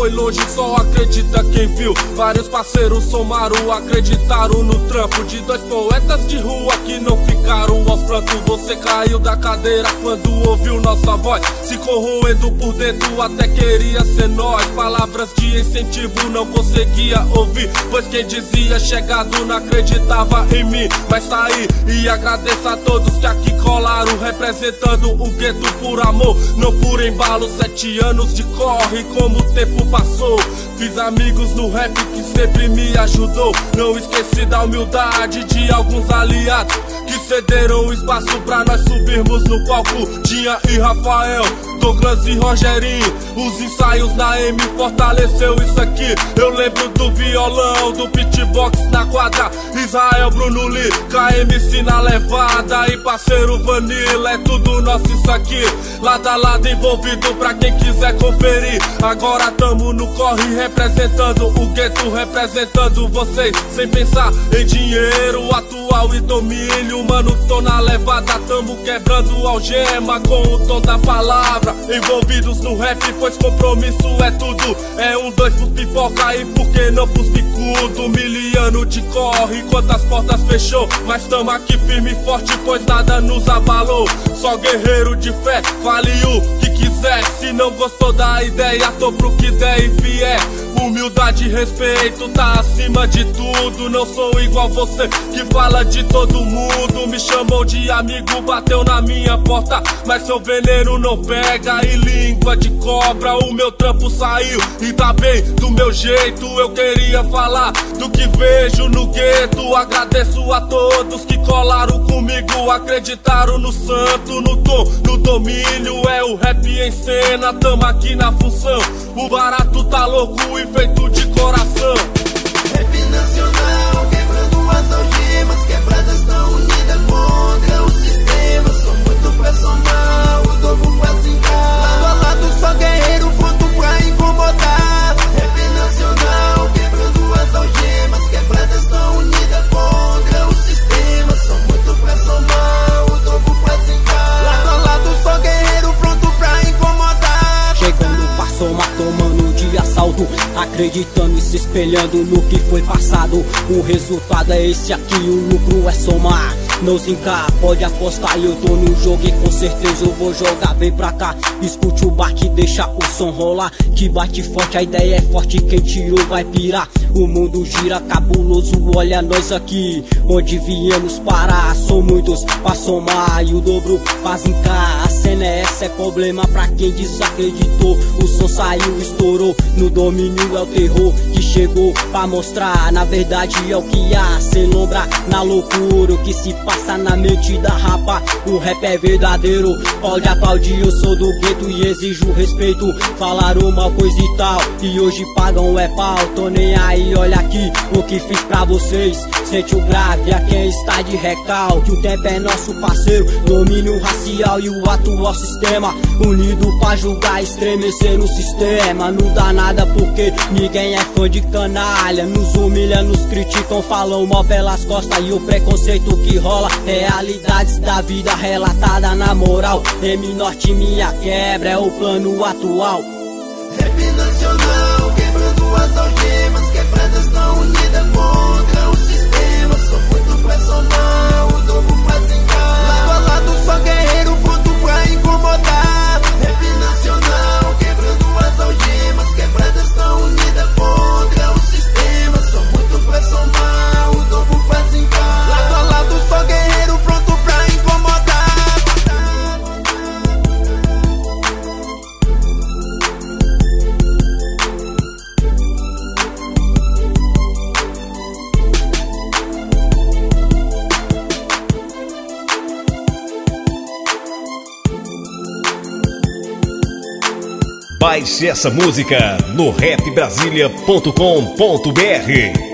foi longe, só acredita quem viu. Vários parceiros somaram, acreditaram no trampo de dois poetas de rua que não ficaram aos prantos. Você caiu da cadeira quando ouviu nossa voz, se corroendo por dentro, até queria ser nós. Palavras de incentivo não conseguia ouvir, pois quem dizia chegado não acreditava em mim. Mas tá aí e agradeço a todos que aqui colaram, representando o gueto por amor, não por embalo. 7 anos de corre, como o tempo passou. Fiz amigos no rap que sempre me ajudou. Não esqueci da humildade de alguns aliados que cederam espaço pra nós subirmos no palco. Tinha e Rafael, Douglas e Rogerinho. Os ensaios na M fortaleceu isso aqui. Eu lembro do violão, do beatbox na quadra, Israel, Bruno Lee, KMC na levada e parceiro Vanilla. É tudo nosso isso aqui, lado a lado envolvido pra quem quiser conferir. Agora tamo no corre representando o gueto, representando vocês sem pensar em dinheiro atual e domínio. Mano, tô na levada, tamo quebrando algema com o tom da palavra. Envolvidos no rap, pois compromisso é tudo. É 1, 2 pros pipoca e por que não pros bicudo? Miliano de corre, quantas portas fechou, mas tamo aqui firme e forte, pois nada nos abalou. Só guerreiro de fé, fale o que quiser. Se não gostou da ideia, tô pro que der e vier. Humildade e respeito tá acima de tudo. Não sou igual você que fala de todo mundo. Me chamou de amigo, bateu na minha porta, mas seu veneno não pega. E língua de cobra, o meu trampo saiu e tá bem do meu jeito. Eu queria falar do que vejo no gueto. Agradeço a todos que colaram comigo, acreditaram no santo, no tom, no domínio. É o rap em cena, tamo aqui na função. O barato tá louco e feito de coração. Rap nacional, quebrando as algemas, quebradas tão unidas contra o sistema. Sou muito pra somar, o dobro pra zingar. Lado a lado só guerreiro, pronto pra incomodar. Rap nacional, quebrando as algemas, quebradas tão unidas contra o sistema. Sou muito pra somar, o dobro pra zingar. Lado a lado só guerreiro, pronto pra incomodar. Chegando pra somar, tomando de assalto, acreditando e se espelhando no que foi passado. O resultado é esse aqui, o lucro é somar. Não zincar, pode apostar, eu tô no jogo e com certeza eu vou jogar. Vem pra cá, escute o bate, deixa o som rolar. Que bate forte, a ideia é forte, quem tirou vai pirar. O mundo gira cabuloso, olha nós aqui, onde viemos parar. São muitos pra somar e o dobro pra zincar. A cena é essa, é problema pra quem desacreditou. O som saiu, estourou, no domínio é o terror que chegou pra mostrar. Na verdade é o que há, sem lombra na loucura, o que se passa na mente da rapa. O rap é verdadeiro, pode aplaudir, eu sou do gueto e exijo respeito. Falaram mal coisa e tal, e hoje pagam é pau. Tô nem aí, olha aqui o que fiz pra vocês. Sente o grave a quem está de recalque. O tempo é nosso parceiro, domínio racial e o atual sistema. Unido pra julgar, estremecer no sistema. Não dá nada porque ninguém é fã de canalha. Nos humilha, nos criticam, falam mal pelas costas. E o preconceito que rola, realidades da vida relatada na moral. M Norte, minha quebra, é o plano atual. Rap nacional, quebrando as algemas, quebradas tão unidas contra o sistema. Sou muito pra somar, o dobro pra zingar. Lado a lado só guerreiro, pronto pra incomodar. Rap nacional, quebrando as algemas, quebradas tão unidas contra o sistema. Sou muito pra somar, o dobro pra zingar. Lado a lado só guerreiro, pronto pra incomodar. Baixe essa música no rapbrasilia.com.br.